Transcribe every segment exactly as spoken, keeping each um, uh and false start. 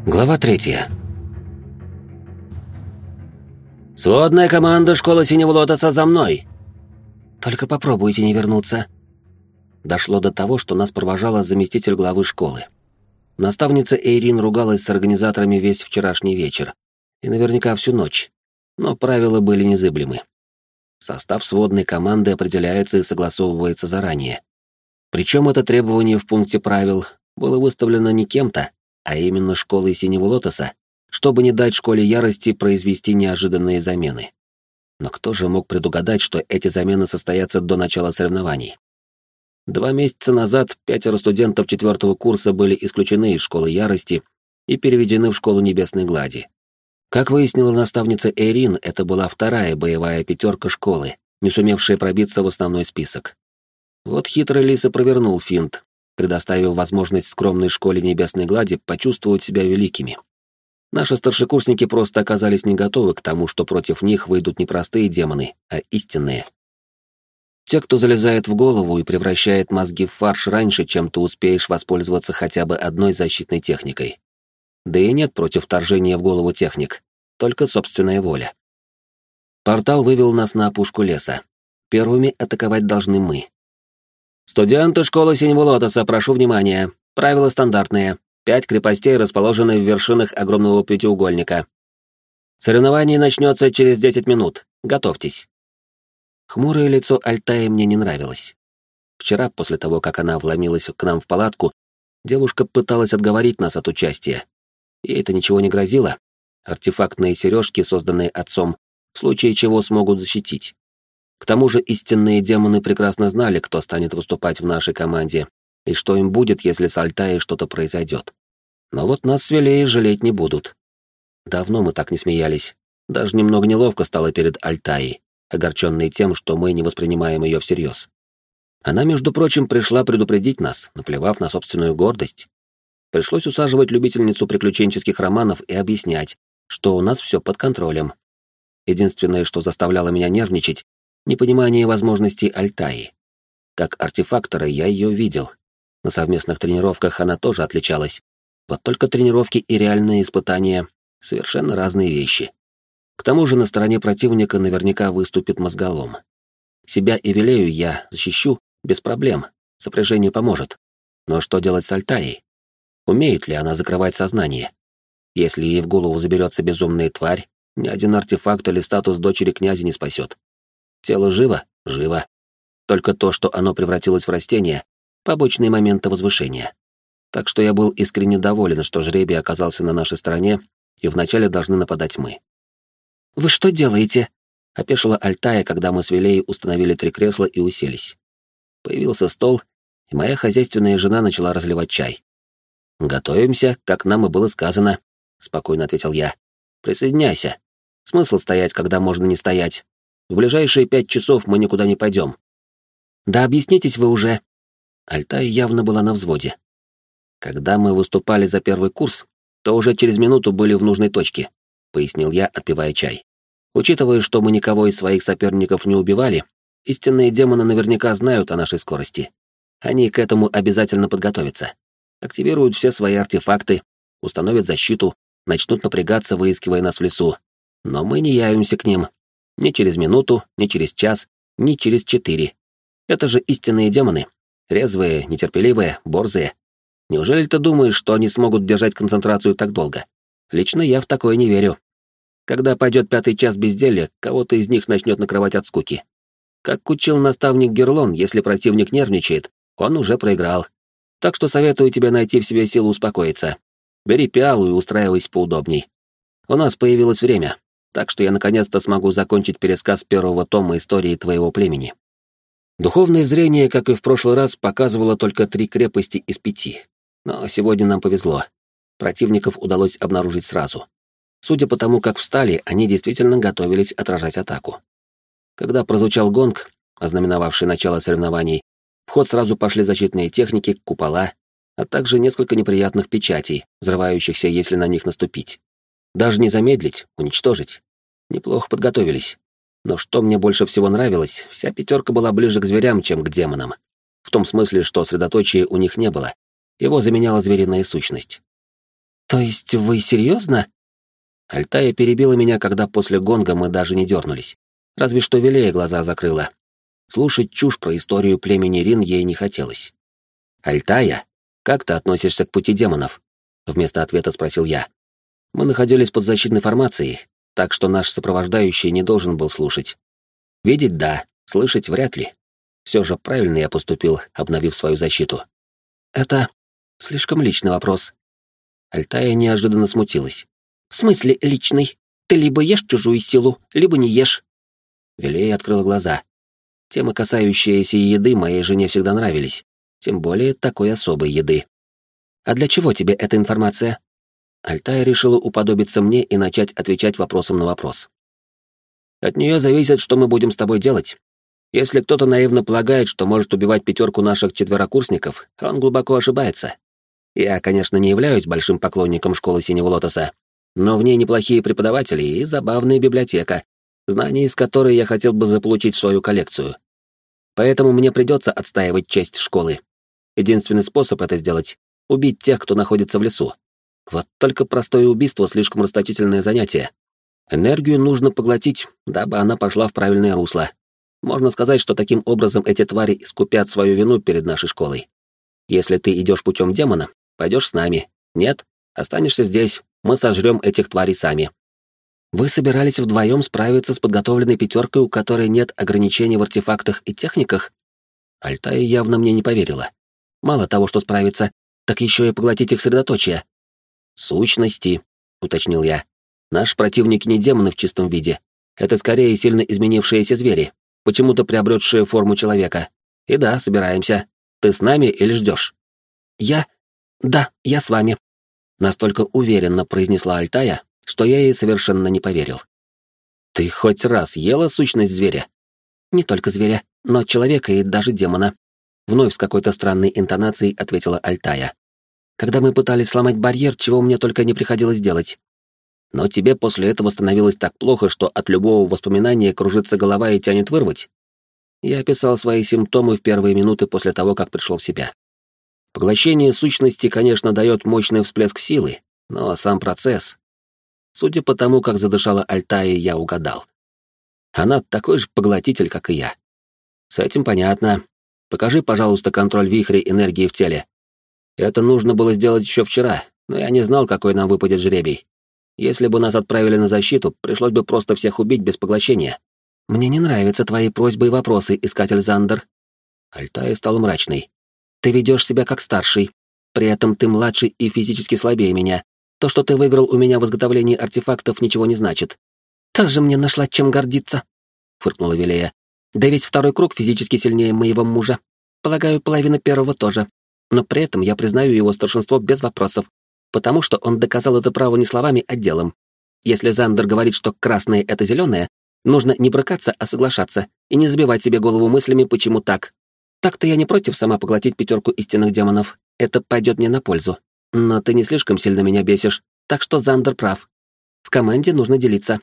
Глава третья. «Сводная команда школы Синего Лотоса за мной!» «Только попробуйте не вернуться!» Дошло до того, что нас провожала заместитель главы школы. Наставница Эйрин ругалась с организаторами весь вчерашний вечер, и наверняка всю ночь, но правила были незыблемы. Состав сводной команды определяется и согласовывается заранее. Причем это требование в пункте правил было выставлено не кем-то, а именно школой Синего Лотоса, чтобы не дать школе ярости произвести неожиданные замены. Но кто же мог предугадать, что эти замены состоятся до начала соревнований? Два месяца назад пятеро студентов четвертого курса были исключены из школы ярости и переведены в школу Небесной Глади. Как выяснила наставница Эйрин, это была вторая боевая пятерка школы, не сумевшая пробиться в основной список. Вот хитрый лис и провернул финт, предоставив возможность скромной школе Небесной Глади почувствовать себя великими. Наши старшекурсники просто оказались не готовы к тому, что против них выйдут не простые демоны, а истинные. Те, кто залезает в голову и превращает мозги в фарш раньше, чем ты успеешь воспользоваться хотя бы одной защитной техникой. Да и нет против вторжения в голову техник, только собственная воля. Портал вывел нас на опушку леса. Первыми атаковать должны мы. «Студенты школы Синего Лотоса, прошу внимания. Правила стандартные. Пять крепостей расположены в вершинах огромного пятиугольника. Соревнование начнется через десять минут. Готовьтесь». Хмурое лицо Альтаи мне не нравилось. Вчера, после того, как она вломилась к нам в палатку, девушка пыталась отговорить нас от участия. Ей это ничего не грозило. Артефактные сережки, созданные отцом, в случае чего смогут защитить. К тому же истинные демоны прекрасно знали, кто станет выступать в нашей команде, и что им будет, если с Альтаей что-то произойдет. Но вот нас с Велеей жалеть не будут. Давно мы так не смеялись. Даже немного неловко стало перед Альтаей, огорченной тем, что мы не воспринимаем ее всерьез. Она, между прочим, пришла предупредить нас, наплевав на собственную гордость. Пришлось усаживать любительницу приключенческих романов и объяснять, что у нас все под контролем. Единственное, что заставляло меня нервничать, непонимание возможностей Альтаи. Как артефактора я ее видел. На совместных тренировках она тоже отличалась. Вот только тренировки и реальные испытания — совершенно разные вещи. К тому же на стороне противника наверняка выступит мозголом. Себя и Велею я защищу без проблем, сопряжение поможет. Но что делать с Альтаей? Умеет ли она закрывать сознание? Если ей в голову заберется безумная тварь, ни один артефакт или статус дочери князя не спасет. Тело живо? Живо. Только то, что оно превратилось в растение — побочные моменты возвышения. Так что я был искренне доволен, что жребий оказался на нашей стороне, и вначале должны нападать мы. «Вы что делаете?» — опешила Альтая, когда мы с Велеей установили три кресла и уселись. Появился стол, и моя хозяйственная жена начала разливать чай. «Готовимся, как нам и было сказано», — спокойно ответил я. «Присоединяйся. Смысл стоять, когда можно не стоять. В ближайшие пять часов мы никуда не пойдем». «Да объяснитесь вы уже». Альтая явно была на взводе. «Когда мы выступали за первый курс, то уже через минуту были в нужной точке», — пояснил я, отпивая чай. «Учитывая, что мы никого из своих соперников не убивали, истинные демоны наверняка знают о нашей скорости. Они к этому обязательно подготовятся. Активируют все свои артефакты, установят защиту, начнут напрягаться, выискивая нас в лесу. Но мы не явимся к ним. Ни через минуту, ни через час, ни через четыре. Это же истинные демоны. Резвые, нетерпеливые, борзые. Неужели ты думаешь, что они смогут держать концентрацию так долго? Лично я в такое не верю. Когда пойдет пятый час безделья, кого-то из них начнет накрывать от скуки. Как учил наставник Герлон, если противник нервничает, он уже проиграл. Так что советую тебе найти в себе силу успокоиться. Бери пиалу и устраивайся поудобней. У нас появилось время, так что я наконец-то смогу закончить пересказ первого тома истории твоего племени. Духовное зрение, как и в прошлый раз, показывало только три крепости из пяти. Но сегодня нам повезло. Противников удалось обнаружить сразу. Судя по тому, как встали, они действительно готовились отражать атаку. Когда прозвучал гонг, ознаменовавший начало соревнований, в ход сразу пошли защитные техники, купола, а также несколько неприятных печатей, взрывающихся, если на них наступить. Даже не замедлить, уничтожить. Неплохо подготовились. Но что мне больше всего нравилось, вся пятерка была ближе к зверям, чем к демонам. В том смысле, что средоточия у них не было. Его заменяла звериная сущность. То есть вы серьезно? Альтая перебила меня, когда после гонга мы даже не дернулись. Разве что Вилея глаза закрыла. Слушать чушь про историю племени Рин ей не хотелось. «Альтая, как ты относишься к пути демонов?» Вместо ответа спросил я. Мы находились под защитной формацией, так что наш сопровождающий не должен был слушать. Видеть — да, слышать — вряд ли. Все же правильно я поступил, обновив свою защиту. Это слишком личный вопрос. Альтая неожиданно смутилась. В смысле личный? Ты либо ешь чужую силу, либо не ешь. Вилея открыла глаза. Темы, касающиеся еды, моей жене всегда нравились. Тем более такой особой еды. А для чего тебе эта информация? Альтая решила уподобиться мне и начать отвечать вопросом на вопрос. От нее зависит, что мы будем с тобой делать. Если кто-то наивно полагает, что может убивать пятерку наших четверокурсников, он глубоко ошибается. Я, конечно, не являюсь большим поклонником школы Синего Лотоса, но в ней неплохие преподаватели и забавная библиотека, знания из которой я хотел бы заполучить в свою коллекцию. Поэтому мне придется отстаивать честь школы. Единственный способ это сделать — убить тех, кто находится в лесу. Вот только простое убийство — слишком расточительное занятие. Энергию нужно поглотить, дабы она пошла в правильное русло. Можно сказать, что таким образом эти твари искупят свою вину перед нашей школой. Если ты идешь путем демона, пойдешь с нами. Нет, останешься здесь, мы сожрем этих тварей сами. Вы собирались вдвоем справиться с подготовленной пятеркой, у которой нет ограничений в артефактах и техниках? Альтая явно мне не поверила. Мало того, что справиться, так еще и поглотить их средоточие. Сущности, уточнил я. Наш противник не демоны в чистом виде. Это скорее сильно изменившиеся звери, почему-то приобретшие форму человека. И да, собираемся. Ты с нами или ждешь? Я? Да, я с вами. Настолько уверенно произнесла Альтая, что я ей совершенно не поверил. Ты хоть раз ела сущность зверя? Не только зверя, но человека и даже демона. Вновь с какой-то странной интонацией ответила Альтая. Когда мы пытались сломать барьер, чего мне только не приходилось делать. Но тебе после этого становилось так плохо, что от любого воспоминания кружится голова и тянет вырвать. Я описал свои симптомы в первые минуты после того, как пришел в себя. Поглощение сущности, конечно, дает мощный всплеск силы, но сам процесс... Судя по тому, как задышала Альтая, я угадал. Она такой же поглотитель, как и я. С этим понятно. Покажи, пожалуйста, контроль вихря энергии в теле. Это нужно было сделать еще вчера, но я не знал, какой нам выпадет жребий. Если бы нас отправили на защиту, пришлось бы просто всех убить без поглощения. Мне не нравятся твои просьбы и вопросы, искатель Зандер. Альтая стала мрачной. Ты ведешь себя как старший. При этом ты младший и физически слабее меня. То, что ты выиграл у меня в изготовлении артефактов, ничего не значит. Тоже мне нашла чем гордиться, фыркнула Вилея. Да весь второй круг физически сильнее моего мужа. Полагаю, половина первого тоже. Но при этом я признаю его старшинство без вопросов, потому что он доказал это право не словами, а делом. Если Зандер говорит, что красное — это зеленое, нужно не брыкаться, а соглашаться, и не забивать себе голову мыслями, почему так. Так-то я не против сама поглотить пятерку истинных демонов. Это пойдет мне на пользу. Но ты не слишком сильно меня бесишь, так что Зандер прав. В команде нужно делиться.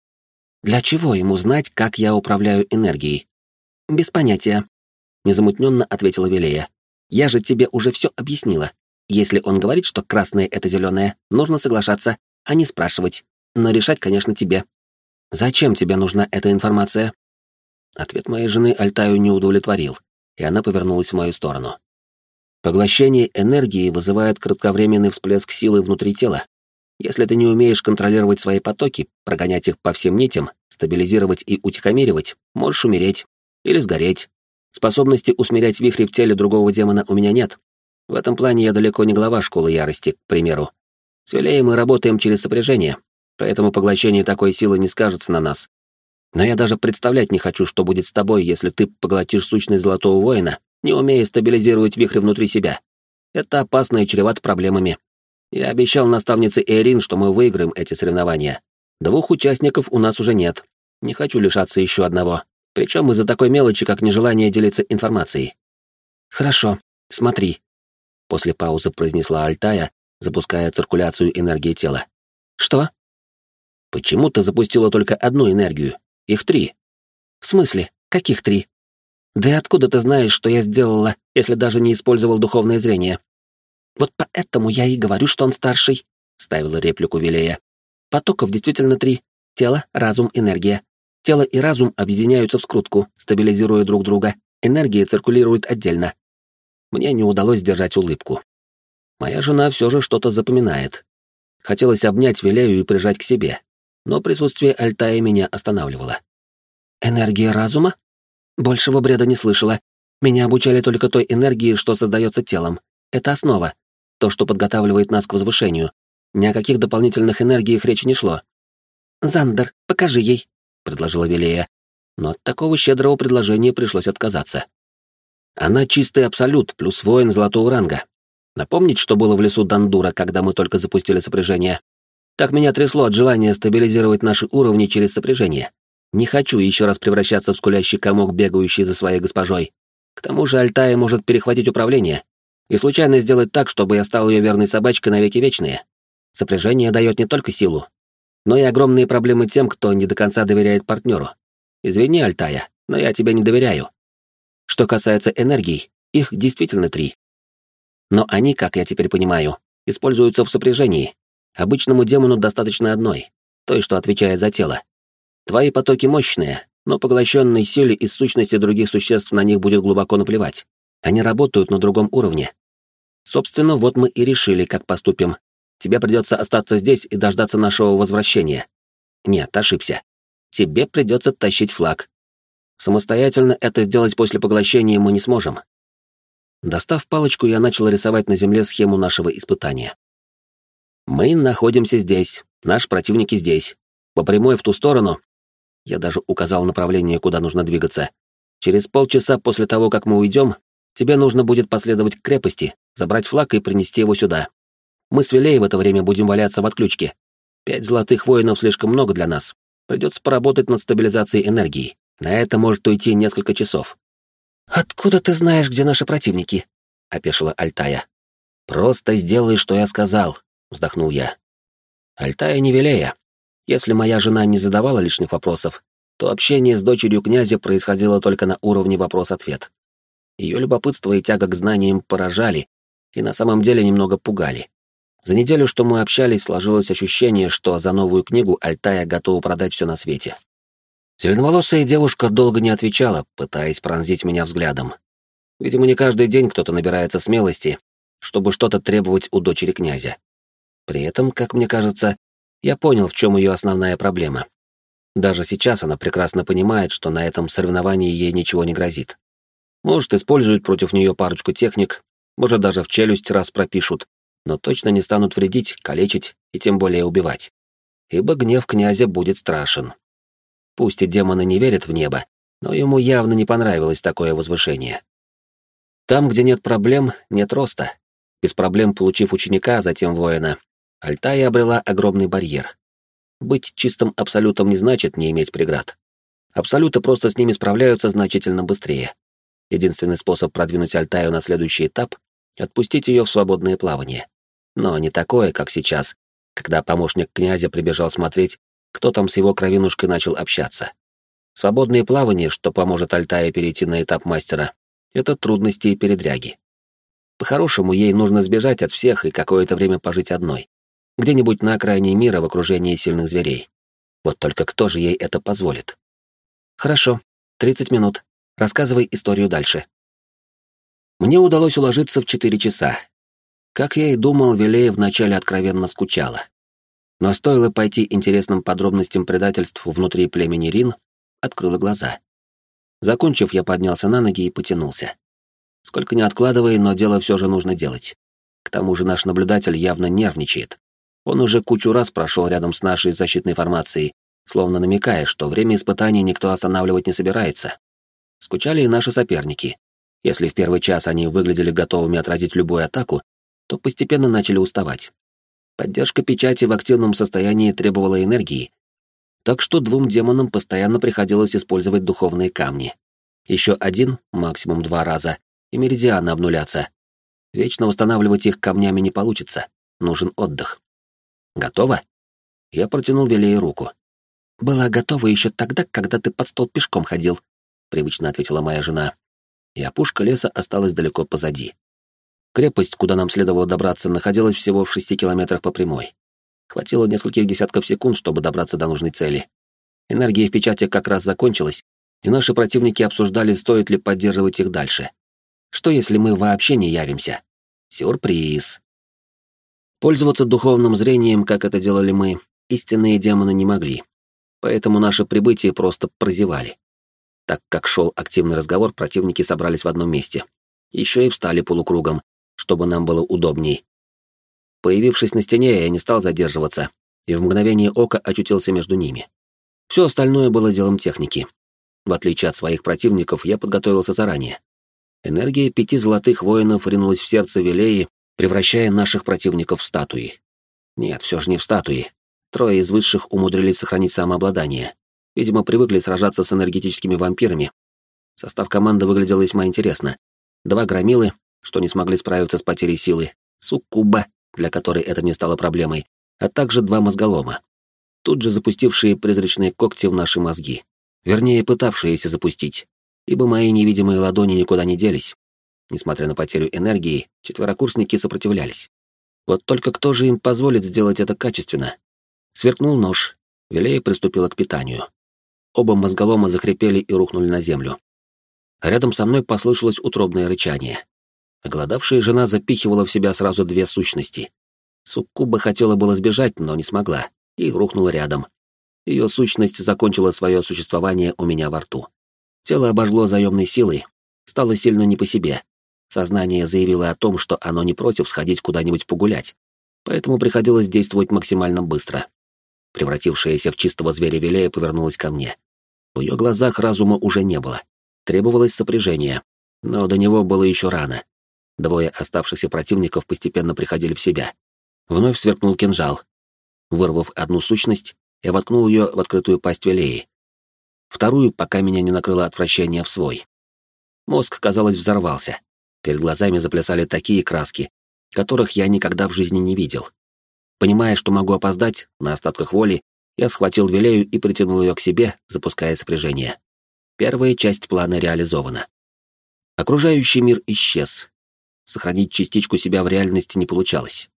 Для чего ему знать, как я управляю энергией? Без понятия. Незамутненно ответила Вилея. Я же тебе уже все объяснила. Если он говорит, что красное — это зеленое, нужно соглашаться, а не спрашивать. Но решать, конечно, тебе. Зачем тебе нужна эта информация? Ответ моей жены Альтаю не удовлетворил, и она повернулась в мою сторону. Поглощение энергии вызывает кратковременный всплеск силы внутри тела. Если ты не умеешь контролировать свои потоки, прогонять их по всем нитям, стабилизировать и утихомиривать, можешь умереть или сгореть. Способности усмирять вихри в теле другого демона у меня нет. В этом плане я далеко не глава школы ярости, к примеру. С Вилеей мы работаем через сопряжение, поэтому поглощение такой силы не скажется на нас. Но я даже представлять не хочу, что будет с тобой, если ты поглотишь сущность Золотого Воина, не умея стабилизировать вихри внутри себя. Это опасно и чревато проблемами. Я обещал наставнице Эйрин, что мы выиграем эти соревнования. Двух участников у нас уже нет. Не хочу лишаться еще одного. Причем из-за такой мелочи, как нежелание делиться информацией. Хорошо, смотри. После паузы произнесла Альтая, запуская циркуляцию энергии тела. Что? Почему ты запустила только одну энергию? Их три. В смысле? Каких три? Да и откуда ты знаешь, что я сделала, если даже не использовал духовное зрение? Вот поэтому я и говорю, что он старший. ставила реплику Вилея. Потоков действительно три. Тело, разум, энергия. Тело и разум объединяются в скрутку, стабилизируя друг друга. Энергия циркулирует отдельно. Мне не удалось сдержать улыбку. Моя жена все же что-то запоминает. Хотелось обнять Вилею и прижать к себе, но присутствие Альтая меня останавливало. Энергия разума? Большего бреда не слышала. Меня обучали только той энергии, что создается телом. Это основа. То, что подготавливает нас к возвышению. Ни о каких дополнительных энергиях речи не шло. «Зандер, покажи ей», — предложила Вилея. Но от такого щедрого предложения пришлось отказаться. Она чистый абсолют, плюс воин золотого ранга. Напомнить, что было в лесу Дандура, когда мы только запустили сопряжение? Так меня трясло от желания стабилизировать наши уровни через сопряжение. Не хочу еще раз превращаться в скулящий комок, бегающий за своей госпожой. К тому же Альтая может перехватить управление и случайно сделать так, чтобы я стал ее верной собачкой навеки вечные. Сопряжение дает не только силу, но и огромные проблемы тем, кто не до конца доверяет партнеру. Извини, Альтая, но я тебе не доверяю. Что касается энергий, их действительно три. Но они, как я теперь понимаю, используются в сопряжении. Обычному демону достаточно одной, той, что отвечает за тело. Твои потоки мощные, но поглощенной силе из сущности других существ на них будет глубоко наплевать. Они работают на другом уровне. Собственно, вот мы и решили, как поступим. Тебе придется остаться здесь и дождаться нашего возвращения. Нет, ошибся. Тебе придется тащить флаг. Самостоятельно это сделать после поглощения мы не сможем. Достав палочку, я начал рисовать на земле схему нашего испытания. Мы находимся здесь, наш противник здесь. По прямой в ту сторону. Я даже указал направление, куда нужно двигаться. Через полчаса после того, как мы уйдем, тебе нужно будет последовать к крепости, забрать флаг и принести его сюда. Мы с Вилей в это время будем валяться в отключке. Пять золотых воинов слишком много для нас. Придется поработать над стабилизацией энергии. На это может уйти несколько часов. «Откуда ты знаешь, где наши противники?» — опешила Альтая. «Просто сделай, что я сказал», — вздохнул я. Альтая не Вилея. Если моя жена не задавала лишних вопросов, то общение с дочерью князя происходило только на уровне вопрос-ответ. Ее любопытство и тяга к знаниям поражали и на самом деле немного пугали. За неделю, что мы общались, сложилось ощущение, что за новую книгу Альтая готова продать все на свете. Зеленоволосая девушка долго не отвечала, пытаясь пронзить меня взглядом. Видимо, не каждый день кто-то набирается смелости, чтобы что-то требовать у дочери князя. При этом, как мне кажется, я понял, в чем ее основная проблема. Даже сейчас она прекрасно понимает, что на этом соревновании ей ничего не грозит. Может, используют против нее парочку техник, может, даже в челюсть раз пропишут, но точно не станут вредить, калечить и тем более убивать. Ибо гнев князя будет страшен. Пусть и демоны не верят в небо, но ему явно не понравилось такое возвышение. Там, где нет проблем, нет роста. Без проблем получив ученика, а затем воина, Альтая обрела огромный барьер. Быть чистым абсолютом не значит не иметь преград. Абсолюты просто с ними справляются значительно быстрее. Единственный способ продвинуть Альтаю на следующий этап — отпустить ее в свободное плавание. Но не такое, как сейчас, когда помощник князя прибежал смотреть, кто там с его кровинушкой начал общаться. Свободное плавание, что поможет Альтае перейти на этап мастера, — это трудности и передряги. По-хорошему, ей нужно сбежать от всех и какое-то время пожить одной. Где-нибудь на окраине мира в окружении сильных зверей. Вот только кто же ей это позволит? Хорошо, тридцать минут. Рассказывай историю дальше. Мне удалось уложиться в четыре часа. Как я и думал, Вилея вначале откровенно скучала. Но стоило пойти интересным подробностям предательств внутри племени Рин, открыла глаза. Закончив, я поднялся на ноги и потянулся. Сколько ни откладывай, но дело все же нужно делать. К тому же наш наблюдатель явно нервничает. Он уже кучу раз прошел рядом с нашей защитной формацией, словно намекая, что время испытаний никто останавливать не собирается. Скучали и наши соперники. Если в первый час они выглядели готовыми отразить любую атаку, то постепенно начали уставать. Поддержка печати в активном состоянии требовала энергии, так что двум демонам постоянно приходилось использовать духовные камни. Еще один, максимум два раза, и меридианы обнулятся. Вечно восстанавливать их камнями не получится, нужен отдых. Готово? Я протянул Вилее руку. «Была готова еще тогда, когда ты под стол пешком ходил», — привычно ответила моя жена. И опушка леса осталась далеко позади. Крепость, куда нам следовало добраться, находилась всего в шести километрах по прямой. Хватило нескольких десятков секунд, чтобы добраться до нужной цели. Энергия в печати как раз закончилась, и наши противники обсуждали, стоит ли поддерживать их дальше. Что если мы вообще не явимся? Сюрприз. Пользоваться духовным зрением, как это делали мы, истинные демоны не могли. Поэтому наше прибытие просто прозевали. Так как шел активный разговор, противники собрались в одном месте. Еще и встали полукругом, чтобы нам было удобней. Появившись на стене, я не стал задерживаться, и в мгновение ока очутился между ними. Все остальное было делом техники. В отличие от своих противников, я подготовился заранее. Энергия пяти золотых воинов ринулась в сердце Вилеи, превращая наших противников в статуи. Нет, все же не в статуи. Трое из высших умудрились сохранить самообладание. Видимо, привыкли сражаться с энергетическими вампирами. Состав команды выглядел весьма интересно. Два громилы, что не смогли справиться с потерей силы, суккуба, для которой это не стало проблемой, а также два мозголома, тут же запустившие призрачные когти в наши мозги. Вернее, пытавшиеся запустить, ибо мои невидимые ладони никуда не делись. Несмотря на потерю энергии, четверокурсники сопротивлялись. Вот только кто же им позволит сделать это качественно? Сверкнул нож. Вилея приступила к питанию. Оба мозголома захрипели и рухнули на землю. Рядом со мной послышалось утробное рычание. Оголодавшая жена запихивала в себя сразу две сущности. Суккуба хотела было сбежать, но не смогла, и рухнула рядом. Ее сущность закончила свое существование у меня во рту. Тело обожгло заемной силой, стало сильно не по себе. Сознание заявило о том, что оно не против сходить куда-нибудь погулять, поэтому приходилось действовать максимально быстро. Превратившаяся в чистого зверя Вилея повернулась ко мне. В ее глазах разума уже не было. Требовалось сопряжение, но до него было еще рано. Двое оставшихся противников постепенно приходили в себя. Вновь сверкнул кинжал. Вырвав одну сущность, я воткнул ее в открытую пасть Вилеи. Вторую, пока меня не накрыло отвращение, в свой. Мозг, казалось, взорвался. Перед глазами заплясали такие краски, которых я никогда в жизни не видел. Понимая, что могу опоздать, на остатках воли, я схватил Вилею и притянул ее к себе, запуская сопряжение. Первая часть плана реализована. Окружающий мир исчез. Сохранить частичку себя в реальности не получалось.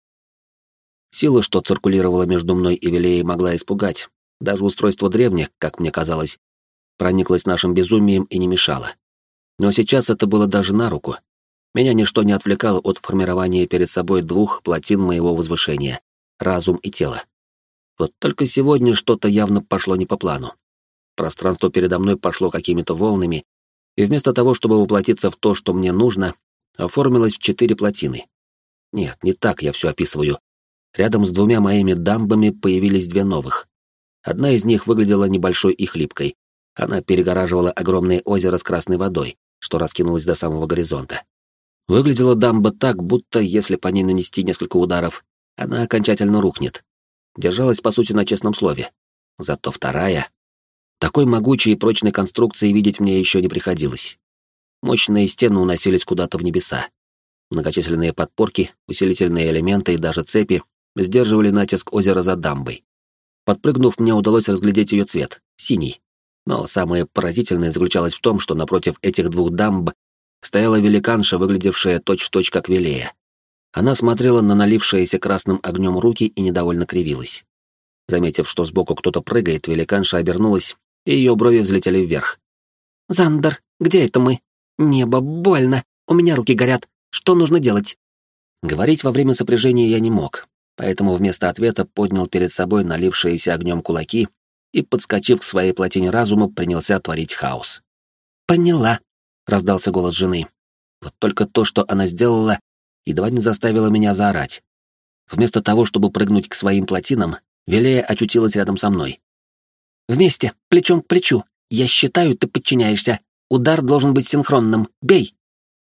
Сила, что циркулировала между мной и Вилеей, могла испугать. Даже устройство древних, как мне казалось, прониклось нашим безумием и не мешало. Но сейчас это было даже на руку. Меня ничто не отвлекало от формирования перед собой двух плотин моего возвышения — разум и тело. Вот только сегодня что-то явно пошло не по плану. Пространство передо мной пошло какими-то волнами, и вместо того, чтобы воплотиться в то, что мне нужно, оформилось в четыре плотины. Нет, не так я все описываю. Рядом с двумя моими дамбами появились две новых. Одна из них выглядела небольшой и хлипкой. Она перегораживала огромное озеро с красной водой, что раскинулось до самого горизонта. Выглядела дамба так, будто, если по ней нанести несколько ударов, она окончательно рухнет. Держалась, по сути, на честном слове. Зато вторая... Такой могучей и прочной конструкции видеть мне еще не приходилось. Мощные стены уносились куда-то в небеса. Многочисленные подпорки, усилительные элементы и даже цепи сдерживали натиск озера за дамбой. Подпрыгнув, мне удалось разглядеть ее цвет — синий. Но самое поразительное заключалось в том, что напротив этих двух дамб стояла великанша, выглядевшая точь-в-точь как Вилея. Она смотрела на налившиеся красным огнем руки и недовольно кривилась. Заметив, что сбоку кто-то прыгает, великанша обернулась, и ее брови взлетели вверх. «Зандер, где это мы? Небо, больно, у меня руки горят. Что нужно делать?» Говорить во время сопряжения я не мог, поэтому вместо ответа поднял перед собой налившиеся огнем кулаки и, подскочив к своей плотине разума, принялся творить хаос. «Поняла», — раздался голос жены. Вот только то, что она сделала, едва не заставило меня заорать. Вместо того, чтобы прыгнуть к своим плотинам, Вилея очутилась рядом со мной. «Вместе, плечом к плечу. Я считаю, ты подчиняешься. Удар должен быть синхронным. Бей!»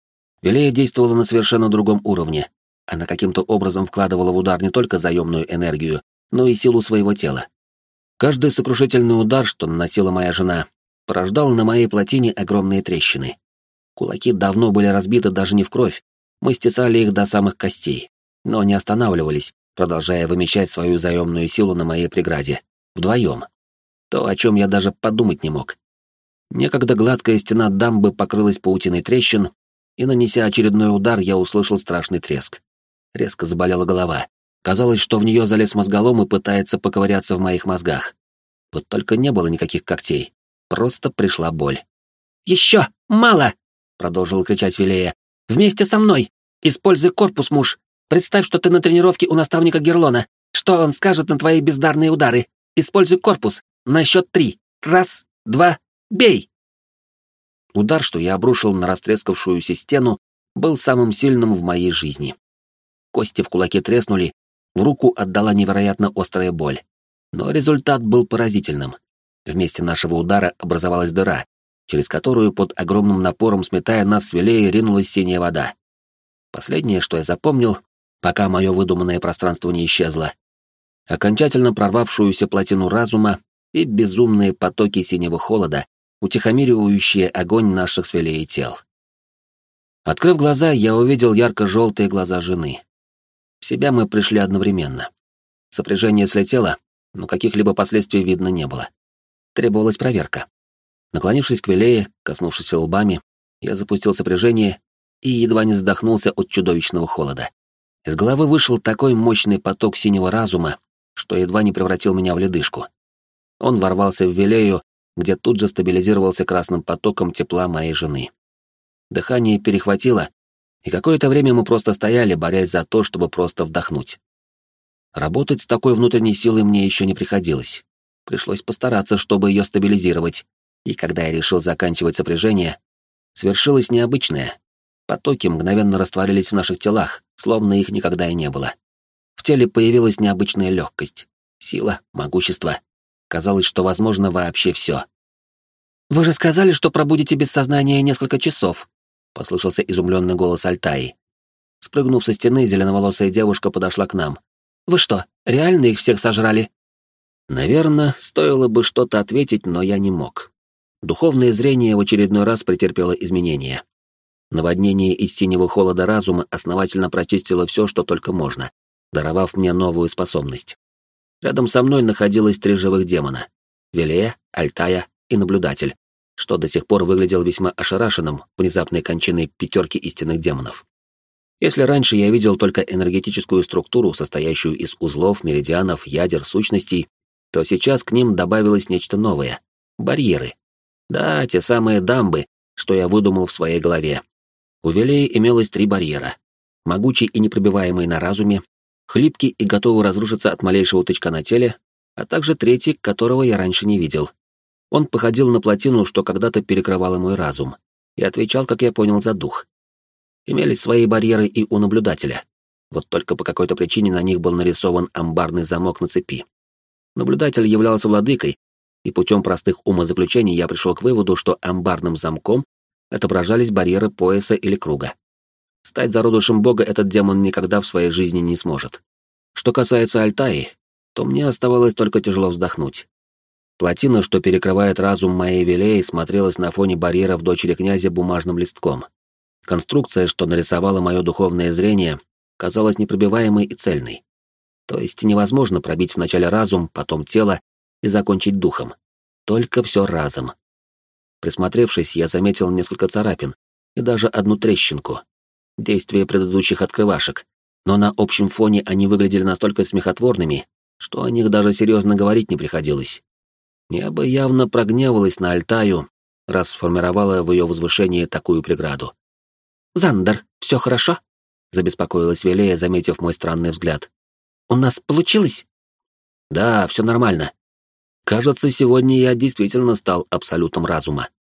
Вилея действовала на совершенно другом уровне. Она каким-то образом вкладывала в удар не только заемную энергию, но и силу своего тела. Каждый сокрушительный удар, что наносила моя жена, порождал на моей плотине огромные трещины. Кулаки давно были разбиты даже не в кровь, мы стесали их до самых костей, но не останавливались, продолжая вымещать свою заемную силу на моей преграде. Вдвоем. То, о чем я даже подумать не мог. Некогда гладкая стена дамбы покрылась паутиной трещин, и, нанеся очередной удар, я услышал страшный треск. Резко заболела голова. Казалось, что в нее залез мозголом и пытается поковыряться в моих мозгах. Вот только не было никаких когтей. Просто пришла боль. «Еще! Мало!» — продолжила кричать Вилея. «Вместе со мной! Используй корпус, муж! Представь, что ты на тренировке у наставника Герлона. Что он скажет на твои бездарные удары? Используй корпус! На счет три! Раз, два, бей!» Удар, что я обрушил на растрескавшуюся стену, был самым сильным в моей жизни. Кости в кулаке треснули, в руку отдала невероятно острая боль. Но результат был поразительным. Вместе нашего удара образовалась дыра, через которую под огромным напором, сметая нас с Вилеей, ринулась синяя вода. Последнее, что я запомнил, пока мое выдуманное пространство не исчезло, окончательно прорвавшуюся плотину разума и безумные потоки синего холода, утихомиривающие огонь наших с Вилеей тел. Открыв глаза, я увидел ярко-желтые глаза жены. В себя мы пришли одновременно. Сопряжение слетело, но каких-либо последствий видно не было. Требовалась проверка. Наклонившись к Вилее, коснувшись лбами, я запустил сопряжение и едва не задохнулся от чудовищного холода. Из головы вышел такой мощный поток синего разума, что едва не превратил меня в ледышку. Он ворвался в Вилею, где тут же стабилизировался красным потоком тепла моей жены. Дыхание перехватило, и какое-то время мы просто стояли, борясь за то, чтобы просто вдохнуть. Работать с такой внутренней силой мне еще не приходилось. Пришлось постараться, чтобы ее стабилизировать, и когда я решил заканчивать сопряжение, свершилось необычное. Потоки мгновенно растворились в наших телах, словно их никогда и не было. В теле появилась необычная легкость, сила, могущество. Казалось, что возможно вообще все. «Вы же сказали, что пробудете без сознания несколько часов», — послышался изумленный голос Альтаи. Спрыгнув со стены, зеленоволосая девушка подошла к нам. «Вы что, реально их всех сожрали?» Наверное, стоило бы что-то ответить, но я не мог. Духовное зрение в очередной раз претерпело изменения. Наводнение из синего холода разума основательно прочистило все, что только можно, даровав мне новую способность. Рядом со мной находилось три живых демона — Вилея, Альтая и Наблюдатель, что до сих пор выглядел весьма ошарашенным внезапной кончиной пятерки истинных демонов. Если раньше я видел только энергетическую структуру, состоящую из узлов, меридианов, ядер, сущностей, то сейчас к ним добавилось нечто новое — барьеры. Да, те самые дамбы, что я выдумал в своей голове. У Вилеи имелось три барьера — могучий и непробиваемый на разуме, хлипкий и готовый разрушиться от малейшего тычка на теле, а также третий, которого я раньше не видел. Он походил на плотину, что когда-то перекрывала мой разум, и отвечал, как я понял, за дух. Имелись свои барьеры и у Наблюдателя, вот только по какой-то причине на них был нарисован амбарный замок на цепи. Наблюдатель являлся владыкой, и путем простых умозаключений я пришел к выводу, что амбарным замком отображались барьеры пояса или круга. Стать зародышем бога этот демон никогда в своей жизни не сможет. Что касается Альтаи, то мне оставалось только тяжело вздохнуть. Плотина, что перекрывает разум моей Вилеи, смотрелась на фоне барьеров дочери князя бумажным листком. Конструкция, что нарисовала мое духовное зрение, казалась непробиваемой и цельной. То есть невозможно пробить вначале разум, потом тело и закончить духом. Только все разом. Присмотревшись, я заметил несколько царапин и даже одну трещинку. Действие предыдущих открывашек, но на общем фоне они выглядели настолько смехотворными, что о них даже серьезно говорить не приходилось. Небо явно прогневалось на Альтаю, раз сформировало в ее возвышении такую преграду. «Зандер, все хорошо?» — забеспокоилась Вилея, заметив мой странный взгляд. «У нас получилось?» «Да, все нормально. Кажется, сегодня я действительно стал абсолютом разума».